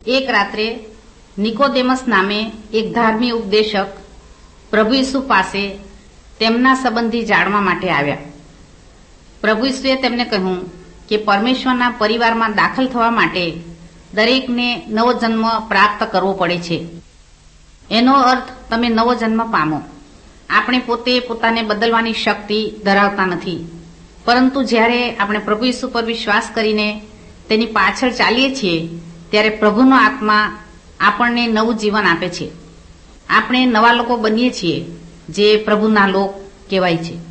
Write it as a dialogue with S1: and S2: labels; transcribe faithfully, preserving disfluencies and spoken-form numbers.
S1: એક રાત્રે નિકોદેમસ નામે એક ધાર્મિક ઉપદેશક પ્રભુ ઈસુ પાસે તેમના સંબંધી જાણવા માટે આવ્યા. પ્રભુ ઈસુએ તેમને કહ્યું કે પરમેશ્વરના પરિવારમાં દાખલ થવા માટે દરેકને નવો જન્મ પ્રાપ્ત કરવો પડે છે. એનો અર્થ તમે નવો જન્મ પામો. આપણે પોતે પોતાને બદલવાની શક્તિ ધરાવતા નથી, પરંતુ જ્યારે આપણે પ્રભુ ઈસુ પર વિશ્વાસ કરીને તેની પાછળ ચાલીએ છીએ ત્યારે પ્રભુનો આત્મા આપણને નવું જીવન આપે છે. આપણે નવા લોકો બનીએ છીએ જે પ્રભુના લોક કહેવાય છે.